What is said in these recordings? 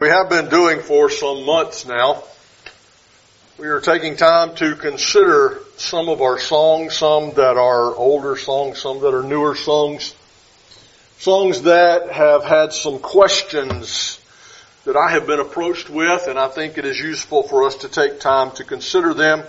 have been doing for some months now, we are taking time to consider some of our songs, some that are older songs, some that are newer songs, songs that have had some questions that I have been approached with, and I think it is useful for us to take time to consider them.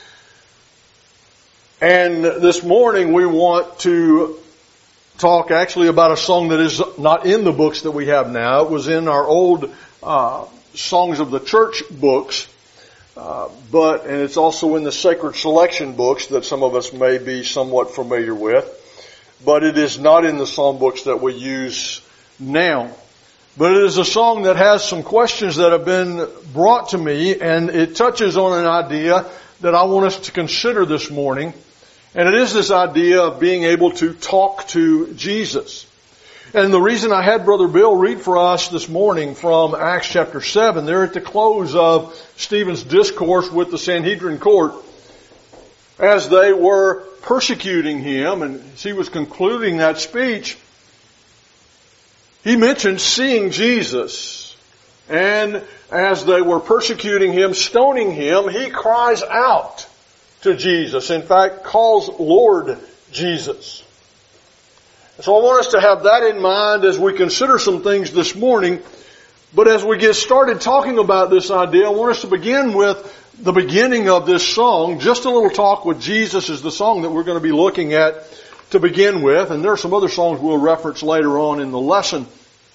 And this morning we want to talk actually about a song that is not in the books that we have now. It was in our old Songs of the Church books, and it's also in the Sacred Selection books that some of us may be somewhat familiar with. But it is not in the psalm books that we use now. But it is a song that has some questions that have been brought to me, and it touches on an idea that I want us to consider this morning. And it is this idea of being able to talk to Jesus. And the reason I had Brother Bill read for us this morning from Acts chapter 7, there at the close of Stephen's discourse with the Sanhedrin court, as they were persecuting him, and as he was concluding that speech, he mentioned seeing Jesus. And as they were persecuting him, stoning him, he cries out to Jesus. In fact, calls Lord Jesus. So I want us to have that in mind as we consider some things this morning. But as we get started talking about this idea, I want us to begin with the beginning of this song. Just a Little Talk with Jesus is the song that we're going to be looking at to begin with. And there are some other songs we'll reference later on in the lesson.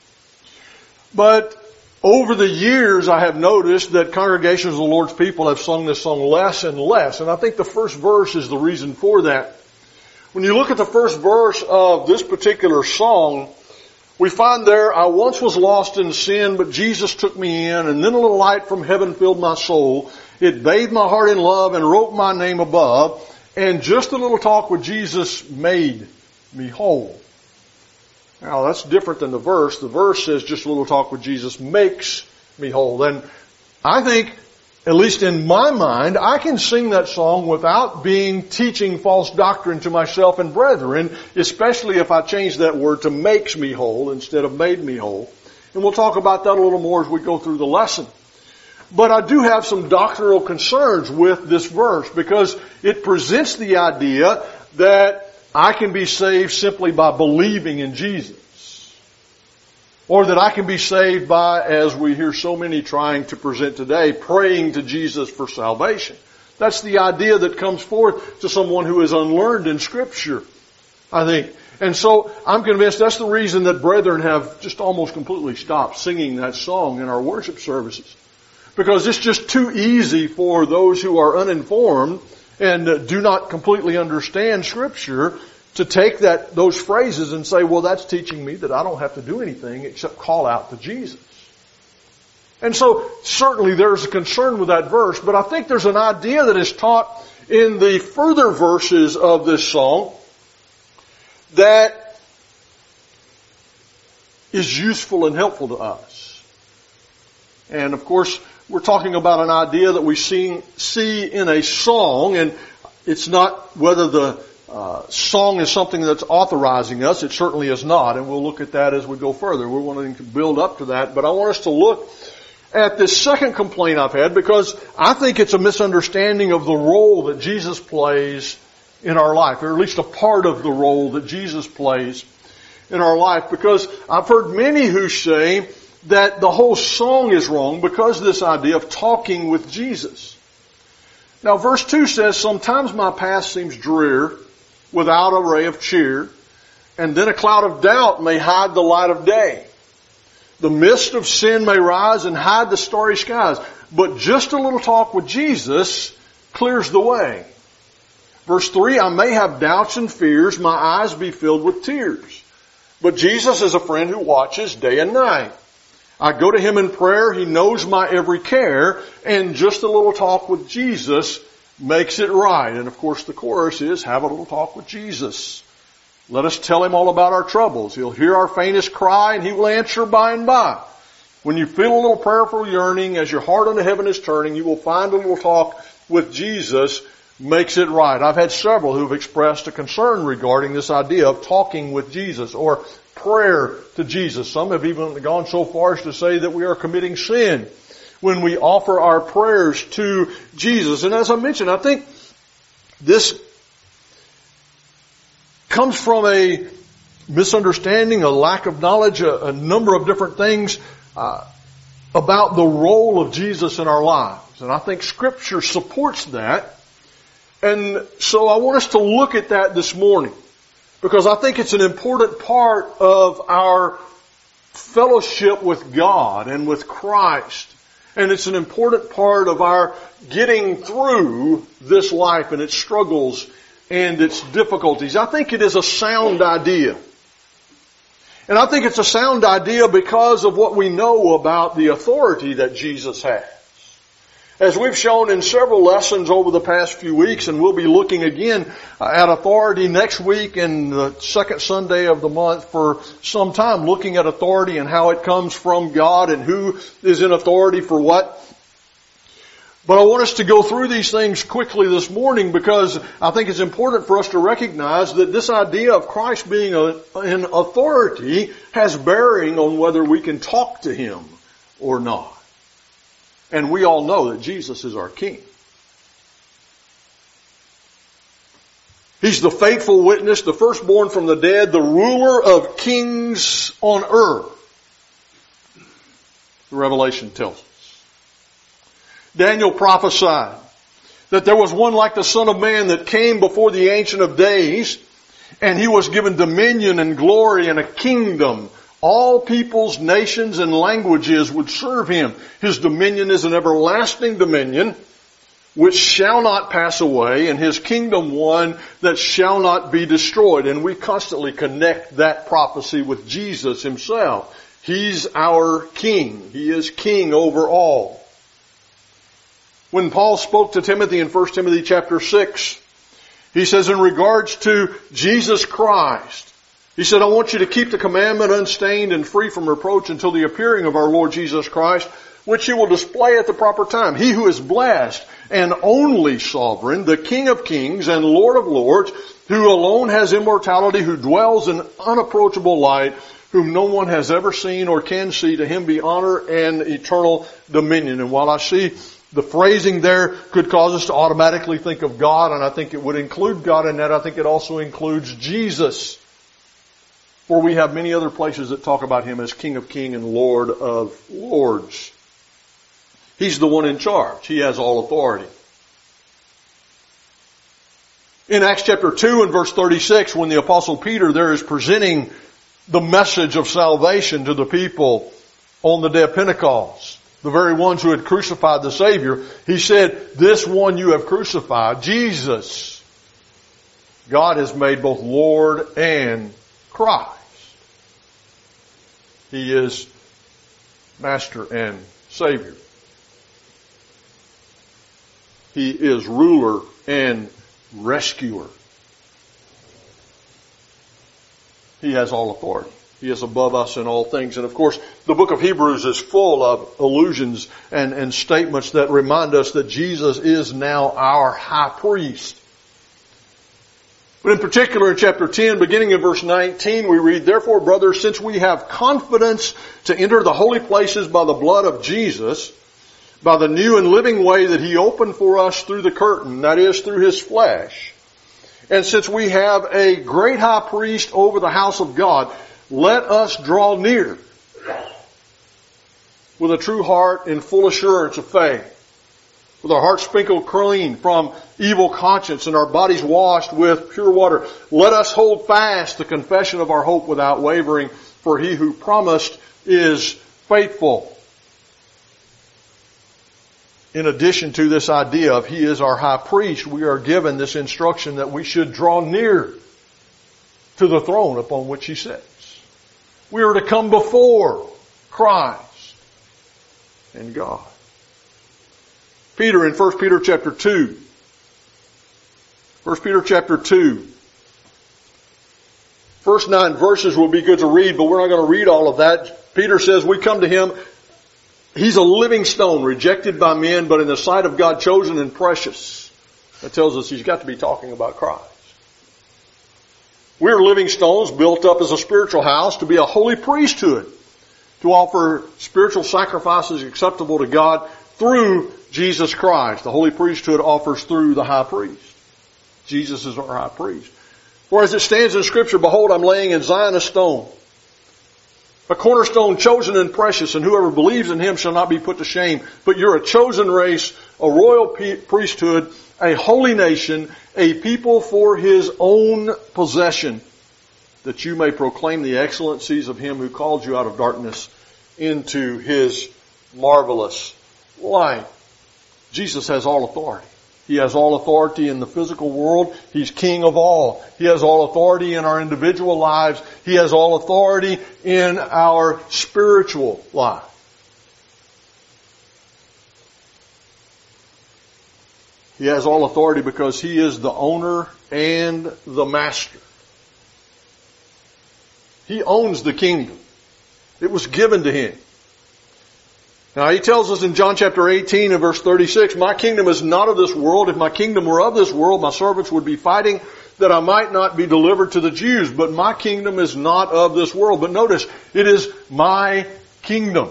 But over the years, I have noticed that congregations of the Lord's people have sung this song less and less. And I think the first verse is the reason for that. When you look at the first verse of this particular song, we find there, I once was lost in sin, but Jesus took me in, and then a little light from heaven filled my soul. It bathed my heart in love and wrote my name above, and just a little talk with Jesus made me whole. Now that's different than the verse. The verse says just a little talk with Jesus makes me whole. And I think, at least in my mind, I can sing that song without being teaching false doctrine to myself and brethren, especially if I change that word to makes me whole instead of made me whole. And we'll talk about that a little more as we go through the lesson. But I do have some doctrinal concerns with this verse because it presents the idea that I can be saved simply by believing in Jesus. Or that I can be saved by, as we hear so many trying to present today, praying to Jesus for salvation. That's the idea that comes forth to someone who is unlearned in Scripture, I think. And so I'm convinced that's the reason that brethren have just almost completely stopped singing that song in our worship services. Because it's just too easy for those who are uninformed and do not completely understand Scripture to take those phrases and say, well, that's teaching me that I don't have to do anything except call out to Jesus. And so certainly there's a concern with that verse, but I think there's an idea that is taught in the further verses of this song that is useful and helpful to us. And of course, we're talking about an idea that we see in a song, and it's not whether the song is something that's authorizing us. It certainly is not, and we'll look at that as we go further. We're wanting to build up to that, but I want us to look at this second complaint I've had because I think it's a misunderstanding of the role that Jesus plays in our life, or at least a part of the role that Jesus plays in our life, because I've heard many who say that the whole song is wrong because of this idea of talking with Jesus. Now, verse 2 says, sometimes my path seems drear, without a ray of cheer, and then a cloud of doubt may hide the light of day. The mist of sin may rise and hide the starry skies, but just a little talk with Jesus clears the way. Verse 3, I may have doubts and fears, my eyes be filled with tears, but Jesus is a friend who watches day and night. I go to Him in prayer, He knows my every care, and just a little talk with Jesus makes it right. And of course the chorus is, have a little talk with Jesus. Let us tell Him all about our troubles. He'll hear our faintest cry and He will answer by and by. When you feel a little prayerful yearning as your heart unto heaven is turning, you will find a little talk with Jesus makes it right. I've had several who've expressed a concern regarding this idea of talking with Jesus or prayer to Jesus. Some have even gone so far as to say that we are committing sin when we offer our prayers to Jesus. And as I mentioned, I think this comes from a misunderstanding, a lack of knowledge, a number of different things about the role of Jesus in our lives. And I think Scripture supports that. And so I want us to look at that this morning, because I think it's an important part of our fellowship with God and with Christ. And it's an important part of our getting through this life and its struggles and its difficulties. I think it is a sound idea. And I think it's a sound idea because of what we know about the authority that Jesus has. As we've shown in several lessons over the past few weeks, and we'll be looking again at authority next week and the second Sunday of the month for some time, looking at authority and how it comes from God and who is in authority for what. But I want us to go through these things quickly this morning because I think it's important for us to recognize that this idea of Christ being in authority has bearing on whether we can talk to Him or not. And we all know that Jesus is our King. He's the faithful witness, the firstborn from the dead, the ruler of kings on earth. The Revelation tells us. Daniel prophesied that there was one like the Son of Man that came before the Ancient of Days, and He was given dominion and glory and a kingdom. All peoples, nations, and languages would serve Him. His dominion is an everlasting dominion which shall not pass away, and His kingdom one that shall not be destroyed. And we constantly connect that prophecy with Jesus Himself. He's our King. He is King over all. When Paul spoke to Timothy in 1 Timothy chapter 6, he says in regards to Jesus Christ, he said, I want you to keep the commandment unstained and free from reproach until the appearing of our Lord Jesus Christ, which He will display at the proper time. He who is blessed and only sovereign, the King of kings and Lord of lords, who alone has immortality, who dwells in unapproachable light, whom no one has ever seen or can see, to Him be honor and eternal dominion. And while I see the phrasing there could cause us to automatically think of God, and I think it would include God in that, I think it also includes Jesus. For we have many other places that talk about Him as King of kings and Lord of lords. He's the one in charge. He has all authority. In Acts chapter 2 and verse 36, when the Apostle Peter there is presenting the message of salvation to the people on the day of Pentecost, the very ones who had crucified the Savior, he said, this one you have crucified, Jesus, God has made both Lord and Christ. He is Master and Savior. He is ruler and rescuer. He has all authority. He is above us in all things. And of course, the book of Hebrews is full of allusions and statements that remind us that Jesus is now our high priest. But in particular in chapter 10, beginning in verse 19, we read, therefore, brothers, since we have confidence to enter the holy places by the blood of Jesus, by the new and living way that He opened for us through the curtain, that is, through His flesh, and since we have a great high priest over the house of God, let us draw near with a true heart and full assurance of faith, with our hearts sprinkled clean from evil conscience and our bodies washed with pure water. Let us hold fast the confession of our hope without wavering, for He who promised is faithful. In addition to this idea of He is our high priest, we are given this instruction that we should draw near to the throne upon which He sits. We are to come before Christ and God. Peter in 1 Peter chapter 2. 1 Peter chapter 2. First 9 verses will be good to read, but we're not going to read all of that. Peter says we come to Him. He's a living stone, rejected by men, but in the sight of God chosen and precious. That tells us He's got to be talking about Christ. We are living stones built up as a spiritual house to be a holy priesthood, to offer spiritual sacrifices acceptable to God through Jesus Christ. The holy priesthood offers through the high priest. Jesus is our high priest. For as it stands in Scripture, behold, I'm laying in Zion a stone, a cornerstone chosen and precious, and whoever believes in him shall not be put to shame. But you're a chosen race, a royal priesthood, a holy nation, a people for his own possession, that you may proclaim the excellencies of him who called you out of darkness into his marvelous light. Jesus has all authority. He has all authority in the physical world. He's king of all. He has all authority in our individual lives. He has all authority in our spiritual life. He has all authority because he is the owner and the master. He owns the kingdom. It was given to him. Now he tells us in John chapter 18 and verse 36, my kingdom is not of this world. If my kingdom were of this world, my servants would be fighting that I might not be delivered to the Jews. But my kingdom is not of this world. But notice, it is my kingdom.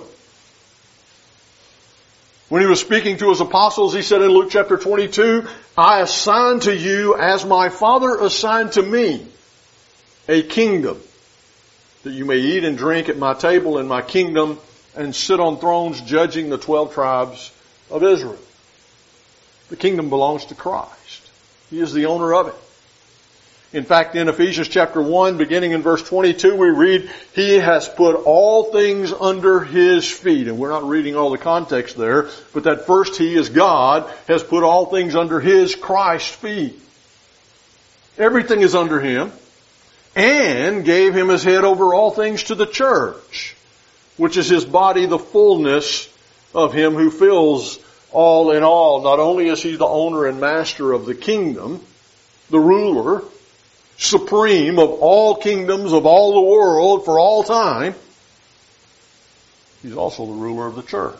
When he was speaking to his apostles, he said in Luke chapter 22, I assign to you as my Father assigned to me a kingdom, that you may eat and drink at my table in my kingdom and sit on thrones judging the 12 tribes of Israel. The kingdom belongs to Christ. He is the owner of it. In fact, in Ephesians chapter 1, beginning in verse 22, we read, He has put all things under His feet. And we're not reading all the context there, but that first He is God, has put all things under His, Christ's feet. Everything is under Him, and gave Him as head over all things to the church, which is His body, the fullness of Him who fills all in all. Not only is He the owner and master of the kingdom, the ruler, supreme of all kingdoms of all the world for all time, He's also the ruler of the church.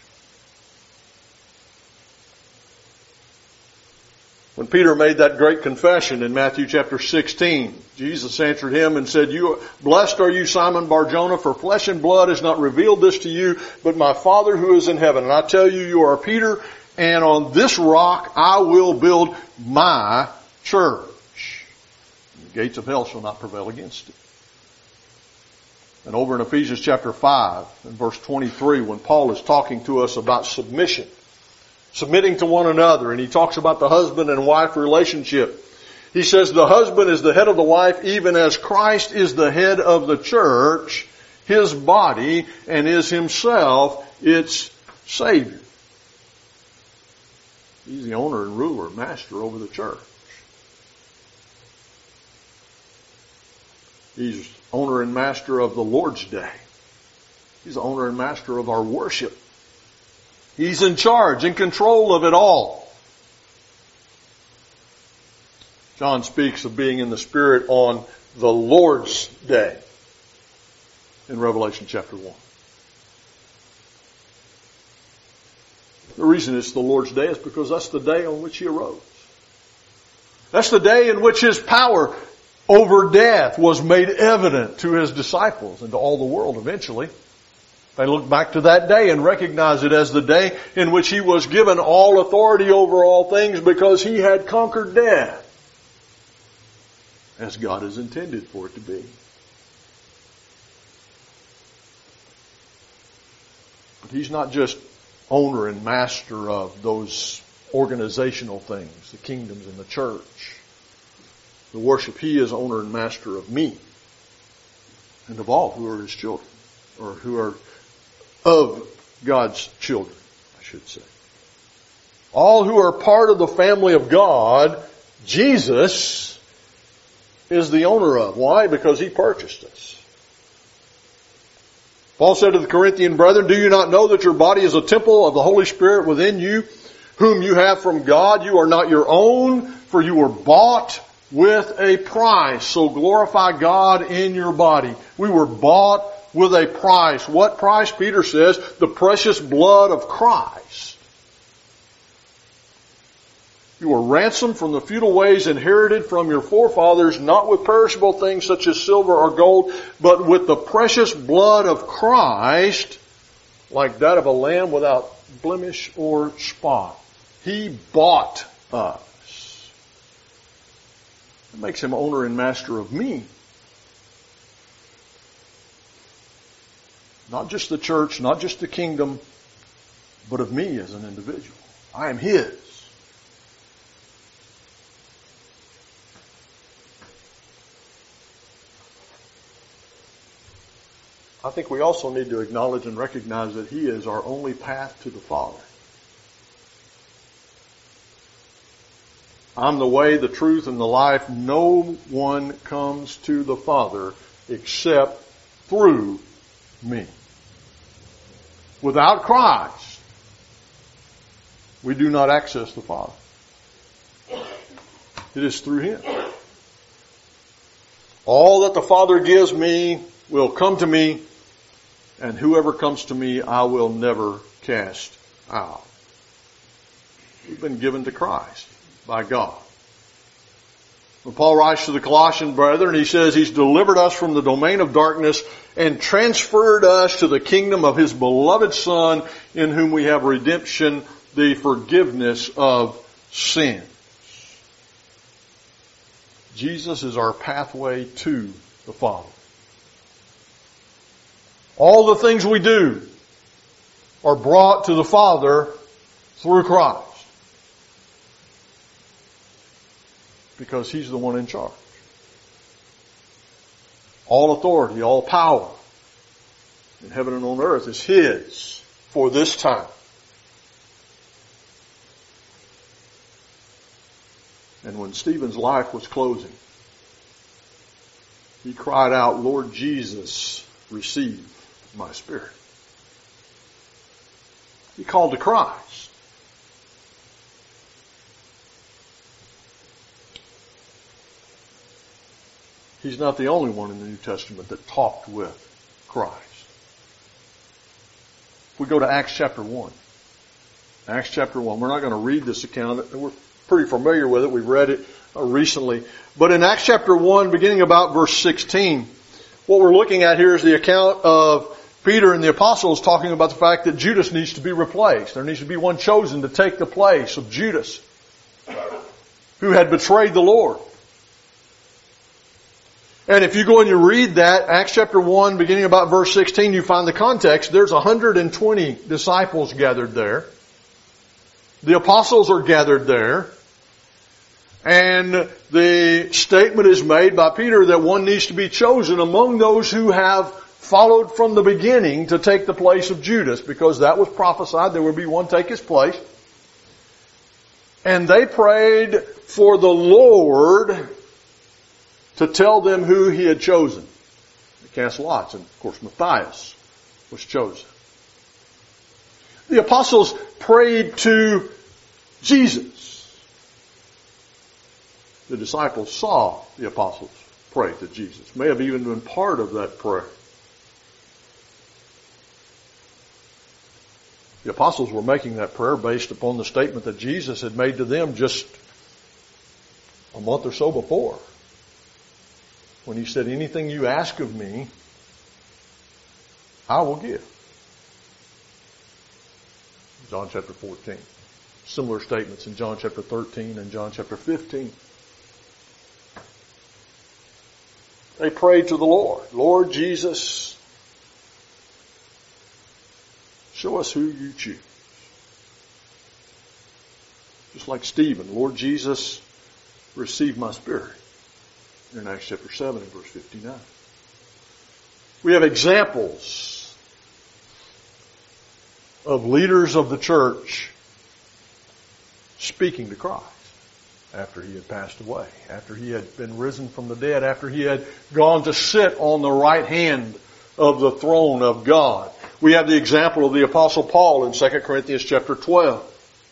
When Peter made that great confession in Matthew chapter 16, Jesus answered him and said, Blessed are you, Simon Bar-Jonah, for flesh and blood has not revealed this to you, but my Father who is in heaven. And I tell you, you are Peter, and on this rock I will build my church. The gates of hell shall not prevail against it. And over in Ephesians chapter 5 and verse 23, when Paul is talking to us about submission, submitting to one another, and he talks about the husband and wife relationship. He says the husband is the head of the wife, even as Christ is the head of the church, His body, and is Himself its Savior. He's the owner and ruler, master over the church. He's owner and master of the Lord's Day. He's the owner and master of our worship. He's in charge, in control of it all. John speaks of being in the Spirit on the Lord's Day in Revelation chapter 1. The reason it's the Lord's Day is because that's the day on which He arose. That's the day in which His power over death was made evident to His disciples and to all the world eventually. They look back to that day and recognize it as the day in which He was given all authority over all things because He had conquered death, as God has intended for it to be. But He's not just owner and master of those organizational things, the kingdoms and the church, the worship. He is owner and master of me and of all who are His children, or who are of God's children, I should say. All who are part of the family of God, Jesus is the owner of. Why? Because He purchased us. Paul said to the Corinthian brethren, Do you not know that your body is a temple of the Holy Spirit within you, whom you have from God? You are not your own, for you were bought with a price. So glorify God in your body. We were bought with a price. What price? Peter says, the precious blood of Christ. You were ransomed from the futile ways inherited from your forefathers, not with perishable things such as silver or gold, but with the precious blood of Christ, like that of a lamb without blemish or spot. He bought us. That makes him owner and master of me. Not just the church, not just the kingdom, but of me as an individual. I am his. I think we also need to acknowledge and recognize that he is our only path to the Father. I'm the way, the truth, and the life. No one comes to the Father except through me. Without Christ, we do not access the Father. It is through him. All that the Father gives me will come to me, and whoever comes to me, I will never cast out. We've been given to Christ by God. When Paul writes to the Colossian brethren, he says he's delivered us from the domain of darkness and transferred us to the kingdom of his beloved Son, in whom we have redemption, the forgiveness of sins. Jesus is our pathway to the Father. All the things we do are brought to the Father through Christ. Because he's the one in charge. All authority, all power in heaven and on earth is his for this time. And when Stephen's life was closing, he cried out, Lord Jesus, receive my spirit. He called to Christ. He's not the only one in the New Testament that talked with Christ. If we go to Acts chapter 1. Acts chapter 1. We're not going to read this account. We're pretty familiar with it. We've read it recently. But in Acts chapter 1, beginning about verse 16, what we're looking at here is the account of Peter and the apostles talking about the fact that Judas needs to be replaced. There needs to be one chosen to take the place of Judas, who had betrayed the Lord. And if you go and you read that, Acts chapter 1, beginning about verse 16, you find the context. There's 120 disciples gathered there. The apostles are gathered there. And the statement is made by Peter that one needs to be chosen among those who have followed from the beginning to take the place of Judas, because that was prophesied. There would be one take his place. And they prayed for the Lord to tell them who he had chosen. They cast lots, and of course Matthias was chosen. The apostles prayed to Jesus. The disciples saw the apostles pray to Jesus. May have even been part of that prayer. The apostles were making that prayer based upon the statement that Jesus had made to them just a month or so before, when he said, anything you ask of me, I will give. John chapter 14. Similar statements in John chapter 13 and John chapter 15. They prayed to the Lord. Lord Jesus, show us who you choose. Just like Stephen, Lord Jesus, receive my spirit. In Acts chapter 7 and verse 59. We have examples of leaders of the church speaking to Christ after he had passed away, after he had been risen from the dead, after he had gone to sit on the right hand of the throne of God. We have the example of the Apostle Paul in 2 Corinthians chapter 12.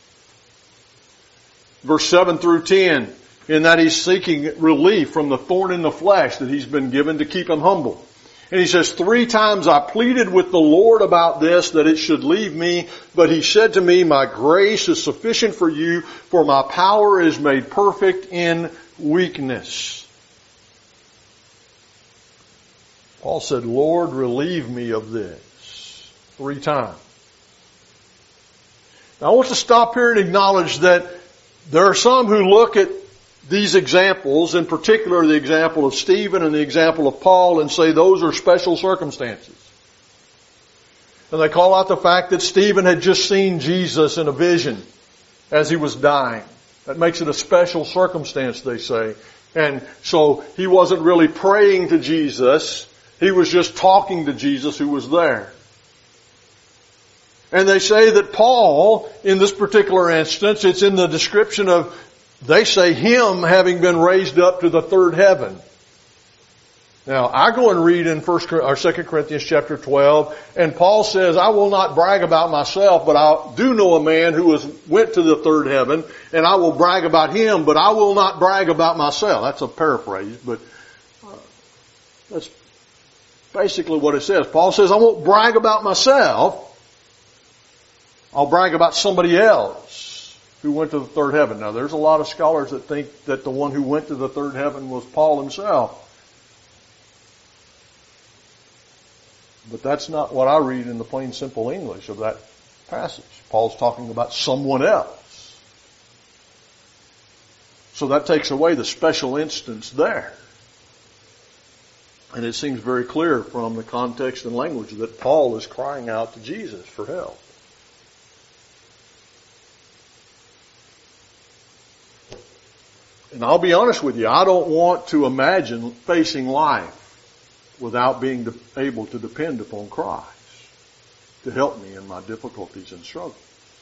Verse 7 through 10. In that he's seeking relief from the thorn in the flesh that he's been given to keep him humble. And he says, 3 times I pleaded with the Lord about this, that it should leave me. But he said to me, my grace is sufficient for you, for my power is made perfect in weakness. Paul said, Lord, relieve me of this. 3 times. Now I want to stop here and acknowledge that there are some who look at these examples, in particular the example of Stephen and the example of Paul, and say those are special circumstances. And they call out the fact that Stephen had just seen Jesus in a vision as he was dying. That makes it a special circumstance, they say. And so he wasn't really praying to Jesus. He was just talking to Jesus who was there. And they say that Paul, in this particular instance, it's in the description of, they say, him having been raised up to the 3rd heaven. Now, I go and read in 2 Corinthians chapter 12, and Paul says, I will not brag about myself, but I do know a man who went to the 3rd heaven, and I will brag about him, but I will not brag about myself. That's a paraphrase, but that's basically what it says. Paul says, I won't brag about myself. I'll brag about somebody else who went to the 3rd heaven. Now, there's a lot of scholars that think that the one who went to the 3rd heaven was Paul himself. But that's not what I read in the plain, simple English of that passage. Paul's talking about someone else. So that takes away the special instance there. And it seems very clear from the context and language that Paul is crying out to Jesus for help. And I'll be honest with you, I don't want to imagine facing life without being able to depend upon Christ to help me in my difficulties and struggles.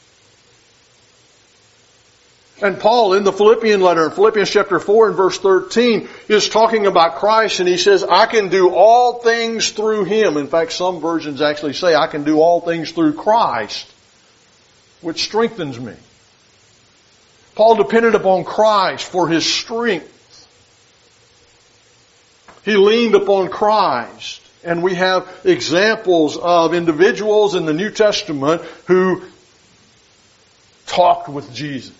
And Paul in the Philippian letter, in Philippians chapter 4 and verse 13, is talking about Christ, and he says, I can do all things through Him. In fact, some versions actually say, I can do all things through Christ, which strengthens me. Paul depended upon Christ for his strength. He leaned upon Christ. And we have examples of individuals in the New Testament who talked with Jesus.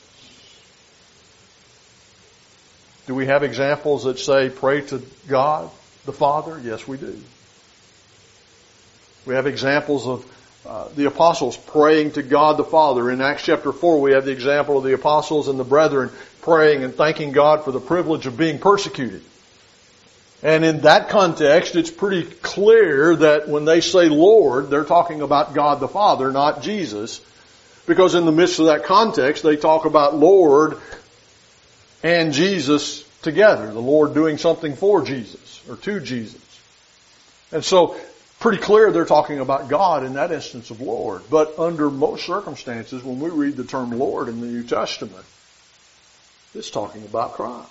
Do we have examples that say, pray to God, the Father? Yes, we do. We have examples of the apostles praying to God the Father. In Acts chapter 4, we have the example of the apostles and the brethren praying and thanking God for the privilege of being persecuted. And in that context, it's pretty clear that when they say Lord, they're talking about God the Father, not Jesus. Because in the midst of that context, they talk about Lord and Jesus together. The Lord doing something for Jesus or to Jesus. And so, pretty clear they're talking about God in that instance of Lord. But under most circumstances, when we read the term Lord in the New Testament, it's talking about Christ.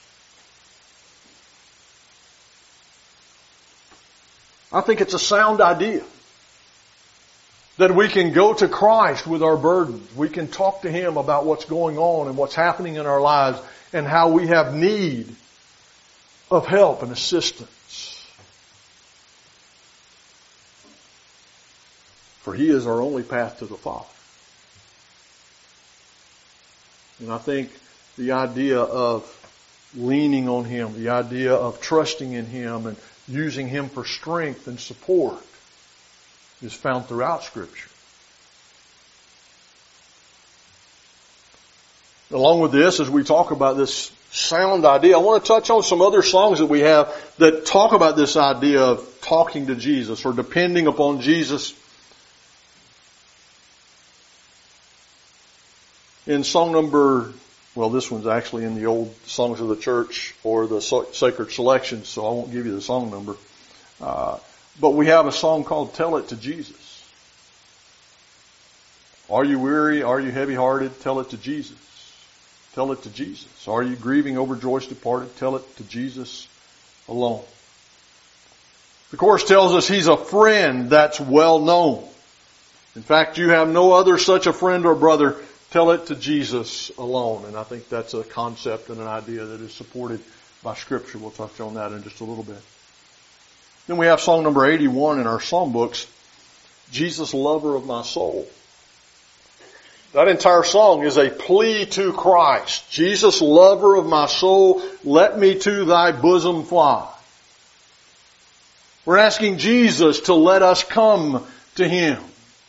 I think it's a sound idea that we can go to Christ with our burdens. We can talk to Him about what's going on and what's happening in our lives and how we have need of help and assistance. For He is our only path to the Father. And I think the idea of leaning on Him, the idea of trusting in Him and using Him for strength and support is found throughout Scripture. Along with this, as we talk about this sound idea, I want to touch on some other songs that we have that talk about this idea of talking to Jesus or depending upon Jesus. In song number, well, this one's actually in the old Songs of the Church or the Sacred Selections, so I won't give you the song number. But we have a song called Tell It to Jesus. Are you weary? Are you heavy-hearted? Tell it to Jesus. Tell it to Jesus. Are you grieving over joys departed? Tell it to Jesus alone. The chorus tells us He's a friend that's well known. In fact, you have no other such a friend or brother. Tell it to Jesus alone. And I think that's a concept and an idea that is supported by Scripture. We'll touch on that in just a little bit. Then we have song number 81 in our song books, Jesus, Lover of My Soul. That entire song is a plea to Christ. Jesus, lover of my soul, let me to thy bosom fly. We're asking Jesus to let us come to Him.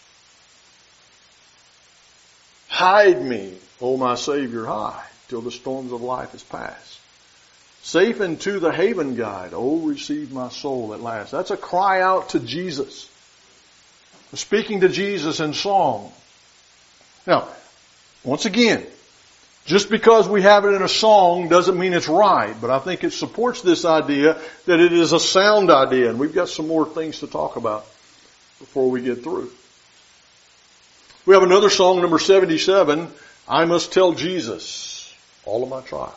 Hide me, O my Savior, high, till the storms of life is past. Safe into the haven guide, O receive my soul at last. That's a cry out to Jesus. Speaking to Jesus in song. Now, once again, just because we have it in a song doesn't mean it's right, but I think it supports this idea that it is a sound idea, and we've got some more things to talk about before we get through. We have another song, number 77, I Must Tell Jesus All of My Trials.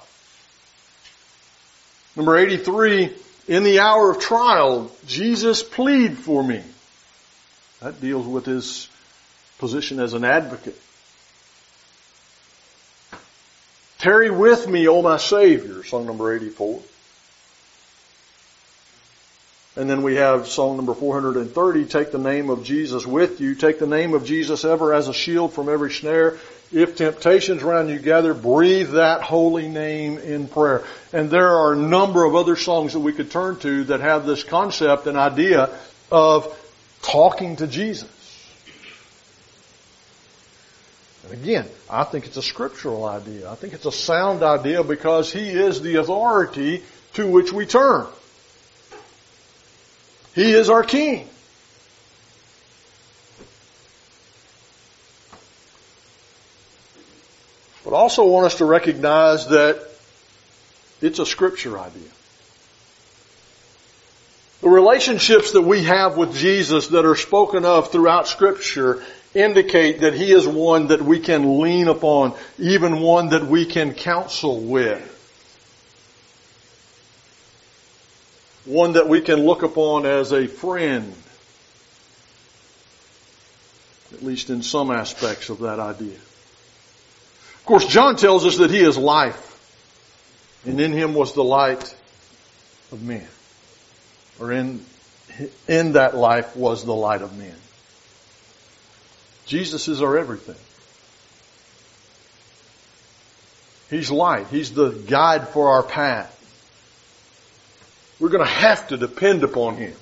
Number 83, in the hour of trial, Jesus plead for me. That deals with His position as an advocate. Tarry with me, O my Savior, song number 84. And then we have song number 430, take the name of Jesus with you. Take the name of Jesus ever as a shield from every snare. If temptations round you gather, breathe that holy name in prayer. And there are a number of other songs that we could turn to that have this concept and idea of talking to Jesus. And again, I think it's a scriptural idea. I think it's a sound idea because He is the authority to which we turn. He is our King. But I also want us to recognize that it's a scripture idea. The relationships that we have with Jesus that are spoken of throughout Scripture indicate that He is one that we can lean upon, even one that we can counsel with. One that we can look upon as a friend, at least in some aspects of that idea. Of course, John tells us that He is life, and in Him was the light of men. Or in that life was the light of men. Jesus is our everything. He's light. He's the guide for our path. We're going to have to depend upon Him.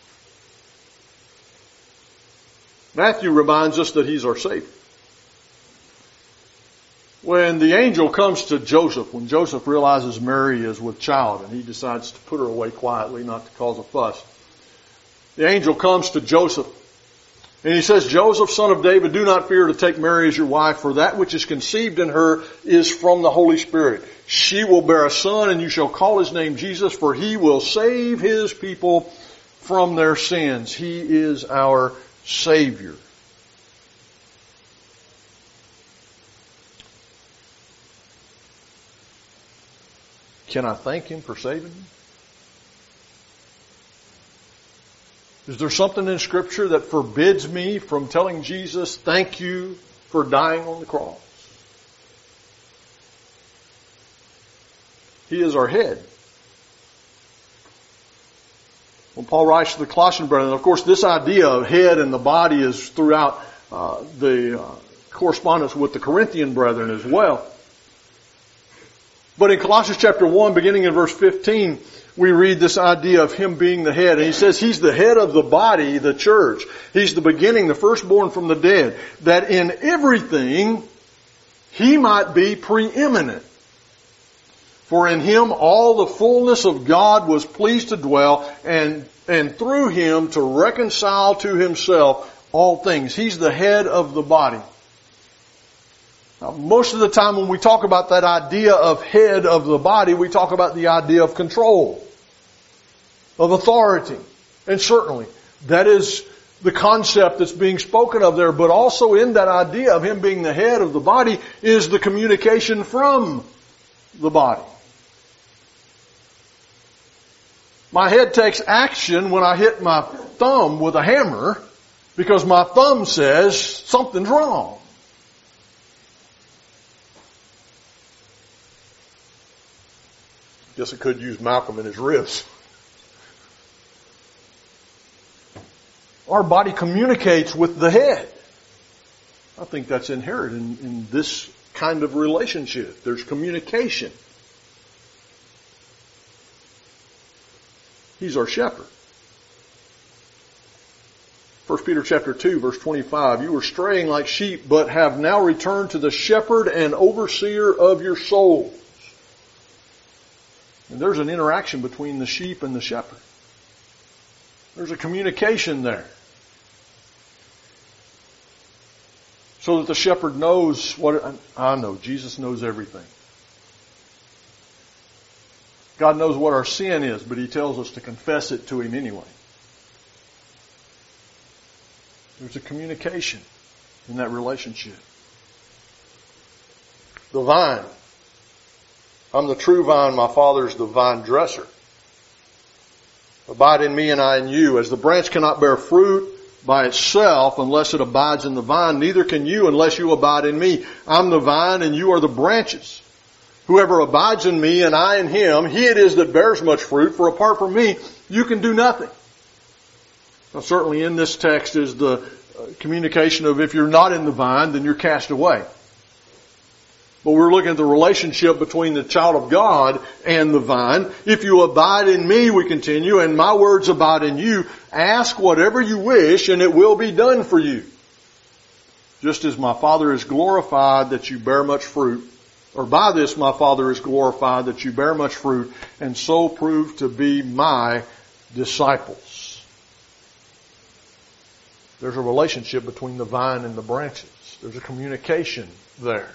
Matthew reminds us that He's our Savior. When the angel comes to Joseph, when Joseph realizes Mary is with child and he decides to put her away quietly, not to cause a fuss, the angel comes to Joseph and he says, Joseph, son of David, do not fear to take Mary as your wife, for that which is conceived in her is from the Holy Spirit. She will bear a son, and you shall call his name Jesus, for he will save his people from their sins. He is our Savior. Can I thank Him for saving me? Is there something in Scripture that forbids me from telling Jesus, thank you for dying on the cross? He is our head. When Paul writes to the Colossian brethren, of course, this idea of head and the body is throughout the correspondence with the Corinthian brethren as well. But in Colossians chapter 1, beginning in verse 15, we read this idea of Him being the head. And he says He's the head of the body, the church. He's the beginning, the firstborn from the dead. That in everything He might be preeminent. For in Him all the fullness of God was pleased to dwell, and through Him to reconcile to Himself all things. He's the head of the body. Now, most of the time when we talk about that idea of head of the body, we talk about the idea of control, of authority. And certainly, that is the concept that's being spoken of there. But also in that idea of Him being the head of the body is the communication from the body. My head takes action when I hit my thumb with a hammer because my thumb says something's wrong. Guess I could use Malcolm in his ribs. Our body communicates with the head. I think that's inherent in this kind of relationship. There's communication. He's our shepherd. 1 Peter chapter 2, verse 25, you were straying like sheep, but have now returned to the shepherd and overseer of your souls. And there's an interaction between the sheep and the shepherd. There's a communication there. So that the shepherd knows what, I know, Jesus knows everything. God knows what our sin is, but He tells us to confess it to Him anyway. There's a communication in that relationship. The vine. I'm the true vine, my Father is the vine dresser. Abide in me and I in you. As the branch cannot bear fruit by itself unless it abides in the vine, neither can you unless you abide in me. I'm the vine and you are the branches. Whoever abides in me and I in him, he it is that bears much fruit, for apart from me, you can do nothing. Now, certainly in this text is the communication of if you're not in the vine, then you're cast away. But we're looking at the relationship between the child of God and the vine. If you abide in me, we continue, and my words abide in you, ask whatever you wish and it will be done for you. Just as my Father is glorified that you bear much fruit, or by this my Father is glorified that you bear much fruit, and so prove to be my disciples. There's a relationship between the vine and the branches. There's a communication there.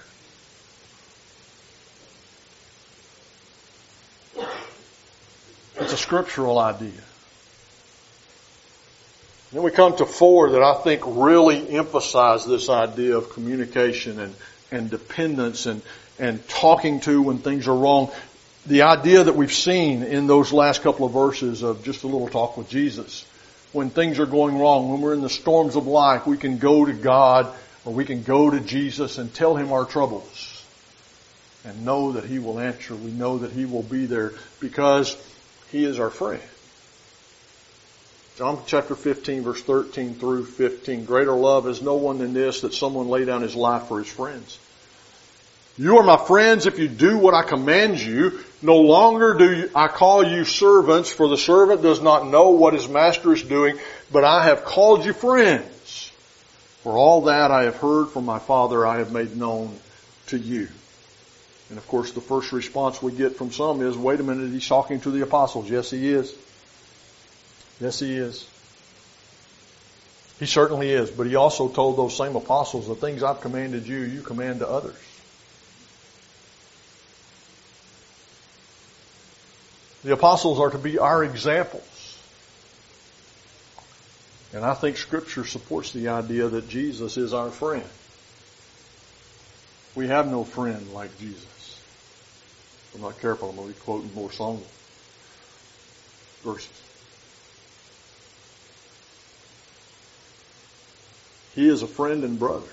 It's a scriptural idea. Then we come to 4 that I think really emphasize this idea of communication and dependence and talking to when things are wrong. The idea that we've seen in those last couple of verses of just a little talk with Jesus. When things are going wrong, when we're in the storms of life, we can go to God or we can go to Jesus and tell Him our troubles and know that He will answer. We know that He will be there because He is our friend. John chapter 15, verse 13 through 15. Greater love is no one than this, that someone lay down his life for his friends. You are my friends if you do what I command you. No longer do I call you servants, for the servant does not know what his master is doing, but I have called you friends. For all that I have heard from my Father I have made known to you. And of course the first response we get from some is, wait a minute, He's talking to the apostles. Yes, He is. Yes, He is. He certainly is. But He also told those same apostles, the things I've commanded you, you command to others. The apostles are to be our examples. And I think Scripture supports the idea that Jesus is our friend. We have no friend like Jesus. If I'm not careful, I'm going to be quoting more song verses. He is a friend and brother.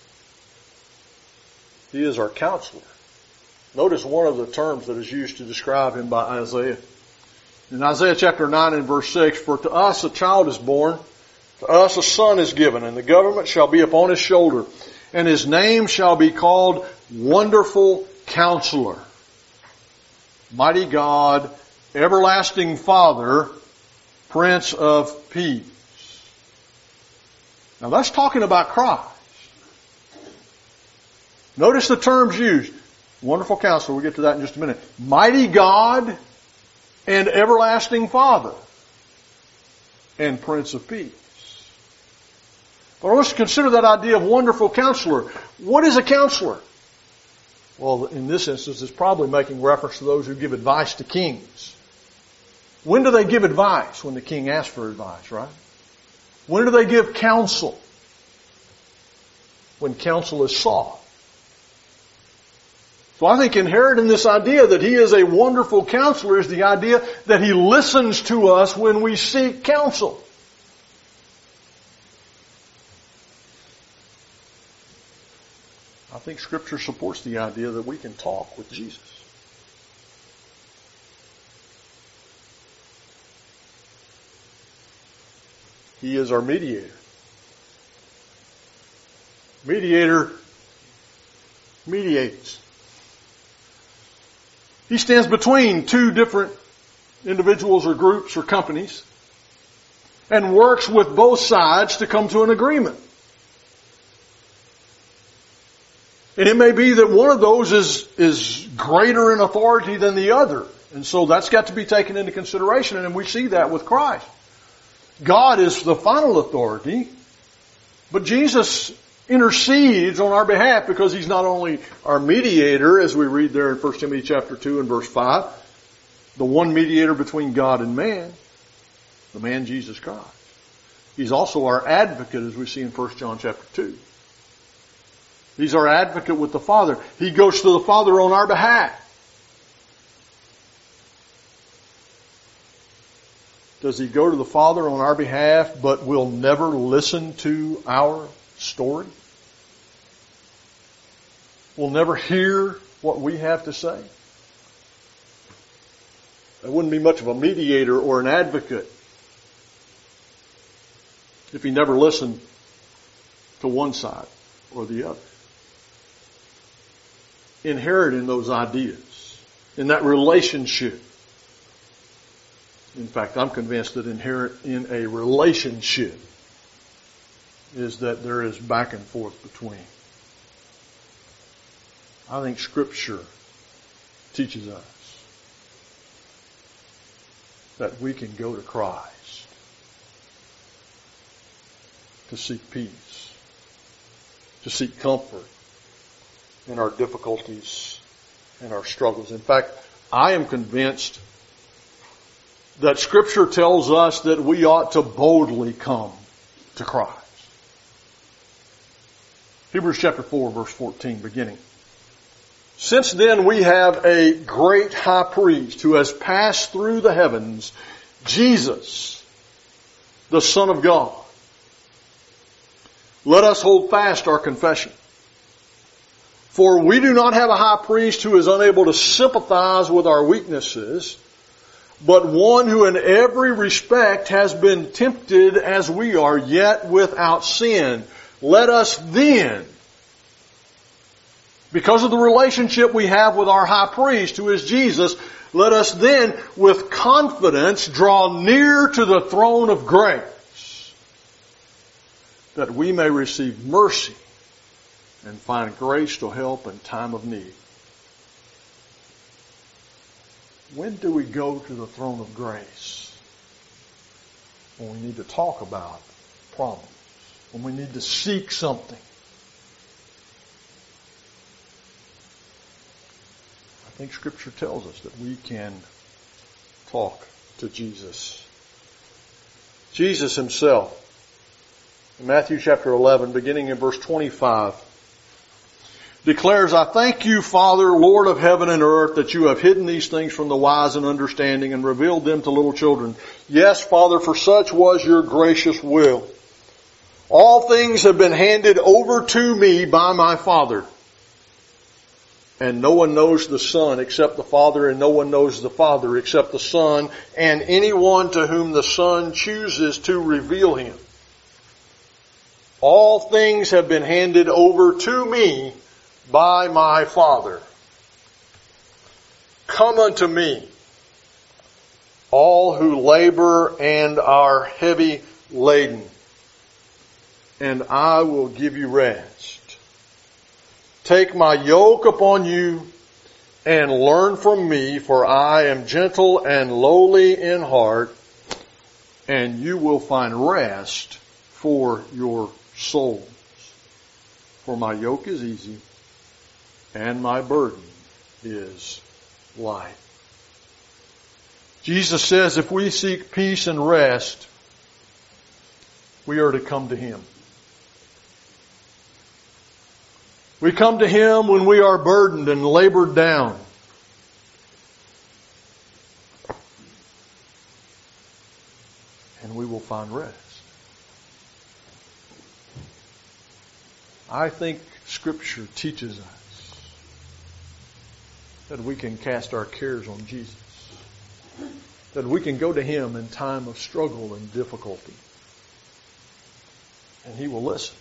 He is our counselor. Notice one of the terms that is used to describe Him by Isaiah. In Isaiah chapter 9 and verse 6, for to us a child is born, to us a son is given, and the government shall be upon His shoulder, and His name shall be called Wonderful Counselor, Mighty God, Everlasting Father, Prince of Peace. Now that's talking about Christ. Notice the terms used. Wonderful Counselor, we'll get to that in just a minute. Mighty God and Everlasting Father and Prince of Peace. But I want us to consider that idea of Wonderful Counselor. What is a counselor? Well, in this instance, it's probably making reference to those who give advice to kings. When do they give advice? When the king asks for advice, right? When do they give counsel? When counsel is sought. So I think inherent in this idea that He is a wonderful counselor is the idea that He listens to us when we seek counsel. I think Scripture supports the idea that we can talk with Jesus. He is our mediator. Mediator mediates. He stands between two different individuals or groups or companies and works with both sides to come to an agreement. And it may be that one of those is greater in authority than the other. And so that's got to be taken into consideration. And we see that with Christ. God is the final authority, but Jesus intercedes on our behalf because He's not only our mediator, as we read there in 1 Timothy chapter 2 and verse 5, the one mediator between God and man, the man Jesus Christ. He's also our advocate, as we see in 1 John chapter 2. He's our advocate with the Father. He goes to the Father on our behalf. Does He go to the Father on our behalf but will never listen to our story? Will never hear what we have to say? That wouldn't be much of a mediator or an advocate if He never listened to one side or the other. Inherent in those ideas, in that relationship. In fact, I'm convinced that inherent in a relationship is that there is back and forth between. I think Scripture teaches us that we can go to Christ to seek peace, to seek comfort in our difficulties and our struggles. In fact, I am convinced that Scripture tells us that we ought to boldly come to Christ. Hebrews chapter 4, verse 14, beginning. Since then we have a great high priest who has passed through the heavens, Jesus, the Son of God. Let us hold fast our confession. For we do not have a high priest who is unable to sympathize with our weaknesses, but one who in every respect has been tempted as we are, yet without sin. Let us then, because of the relationship we have with our high priest, who is Jesus, let us then with confidence draw near to the throne of grace, that we may receive mercy and find grace to help in time of need. When do we go to the throne of grace? When we need to talk about problems. When we need to seek something. I think Scripture tells us that we can talk to Jesus. Jesus Himself, in Matthew chapter 11, beginning in verse 25, declares, I thank you, Father, Lord of heaven and earth, that you have hidden these things from the wise and understanding and revealed them to little children. Yes, Father, for such was your gracious will. All things have been handed over to me by my Father. And no one knows the Son except the Father, and no one knows the Father except the Son, and anyone to whom the Son chooses to reveal Him. All things have been handed over to me by my Father. Come unto me, all who labor and are heavy laden, and I will give you rest. Take my yoke upon you and learn from me, for I am gentle and lowly in heart, and you will find rest for your souls. For my yoke is easy and my burden is light. Jesus says if we seek peace and rest, we are to come to Him. We come to Him when we are burdened and labored down. And we will find rest. I think Scripture teaches us that we can cast our cares on Jesus. That we can go to Him in time of struggle and difficulty. And He will listen.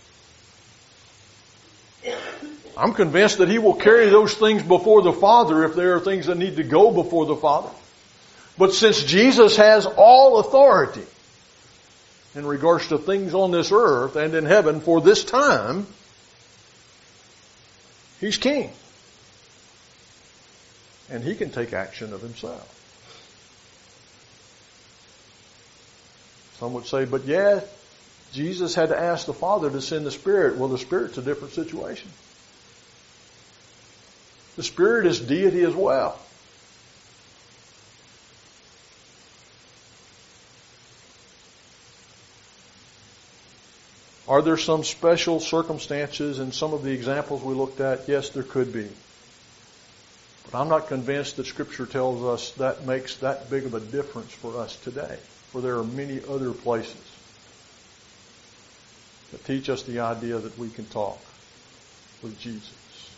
I'm convinced that He will carry those things before the Father if there are things that need to go before the Father. But since Jesus has all authority in regards to things on this earth and in heaven for this time, He's King. And He can take action of Himself. Some would say, but yeah, Jesus had to ask the Father to send the Spirit. Well, the Spirit's a different situation. The Spirit is deity as well. Are there some special circumstances in some of the examples we looked at? Yes, there could be. But I'm not convinced that Scripture tells us that makes that big of a difference for us today. For there are many other places that teach us the idea that we can talk with Jesus.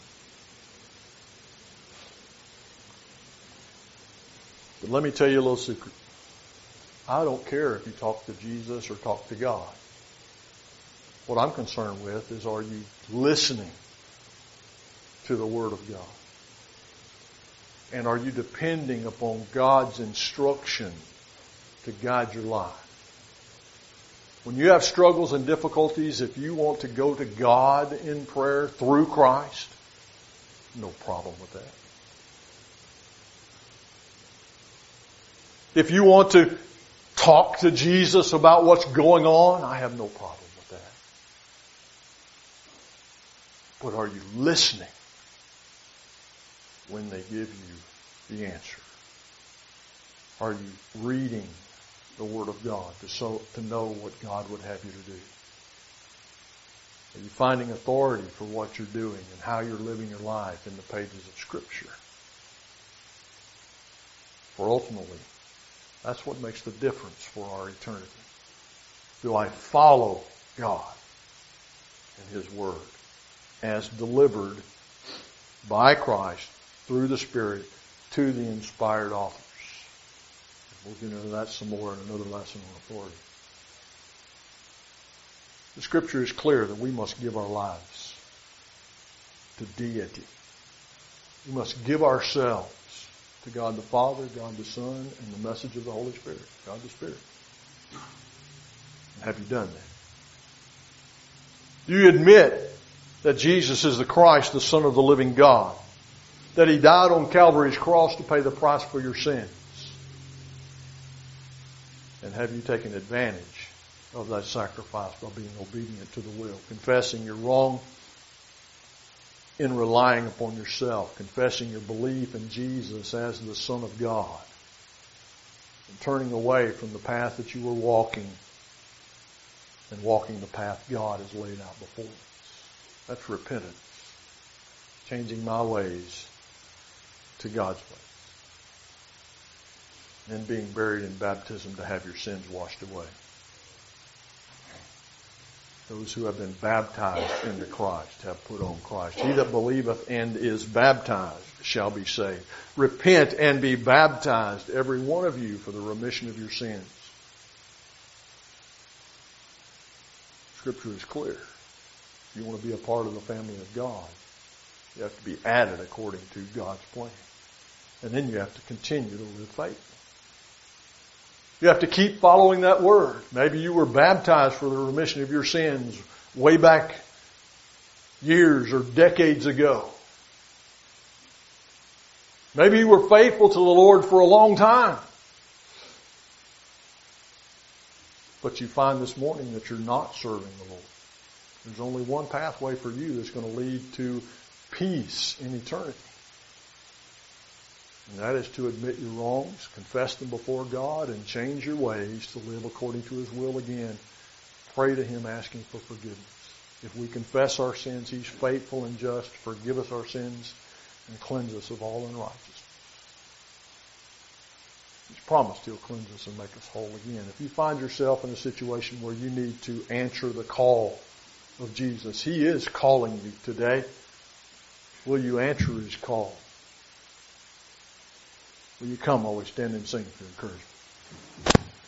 But let me tell you a little secret. I don't care if you talk to Jesus or talk to God. What I'm concerned with is, are you listening to the Word of God? And are you depending upon God's instruction to guide your life? When you have struggles and difficulties, if you want to go to God in prayer through Christ, no problem with that. If you want to talk to Jesus about what's going on, I have no problem with that. But are you listening when they give you the answer? Are you reading the Word of God to know what God would have you to do? Are you finding authority for what you're doing and how you're living your life in the pages of Scripture? For ultimately, that's what makes the difference for our eternity. Do I follow God and His Word as delivered by Christ through the Spirit to the inspired authors? We'll get into that some more in another lesson on authority. The Scripture is clear that we must give our lives to deity. We must give ourselves to God the Father, God the Son, and the message of the Holy Spirit. God the Spirit. Have you done that? Do you admit that Jesus is the Christ, the Son of the living God? That He died on Calvary's cross to pay the price for your sins? And have you taken advantage of that sacrifice by being obedient to the will? Confessing you're wrong in relying upon yourself. Confessing your belief in Jesus as the Son of God. And turning away from the path that you were walking and walking the path God has laid out before us. That's repentance. Changing my ways to God's ways. And being buried in baptism to have your sins washed away. Those who have been baptized into Christ have put on Christ. He that believeth and is baptized shall be saved. Repent and be baptized, every one of you, for the remission of your sins. Scripture is clear. If you want to be a part of the family of God, you have to be added according to God's plan. And then you have to continue to live faithful. You have to keep following that Word. Maybe you were baptized for the remission of your sins way back years or decades ago. Maybe you were faithful to the Lord for a long time. But you find this morning that you're not serving the Lord. There's only one pathway for you that's going to lead to peace in eternity. And that is to admit your wrongs, confess them before God, and change your ways to live according to His will again. Pray to Him asking for forgiveness. If we confess our sins, He's faithful and just to forgive us our sins and cleanse us of all unrighteousness. He's promised He'll cleanse us and make us whole again. If you find yourself in a situation where you need to answer the call of Jesus, He is calling you today. Will you answer His call? Will you come while we stand and sing for encouragement?